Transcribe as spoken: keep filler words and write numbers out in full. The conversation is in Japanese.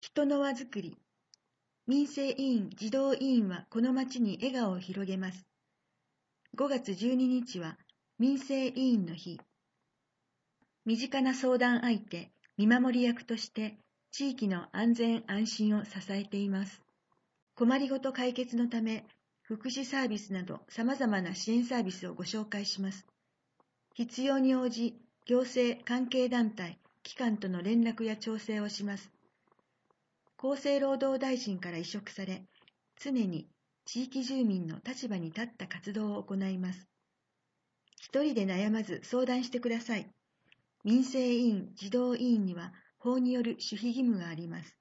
人の輪づくり。民生委員児童委員はこの町に笑顔を広げます。ごがつじゅうににちは民生委員の日。身近な相談相手、見守り役として地域の安全安心を支えています。困りごと解決のため、福祉サービスなど様々な支援サービスをご紹介します。必要に応じ、行政関係団体、機関との連絡や調整をします。厚生労働大臣から委嘱され、常に地域住民の立場に立った活動を行います。一人で悩まず相談してください。民生委員児童委員には法による守秘義務があります。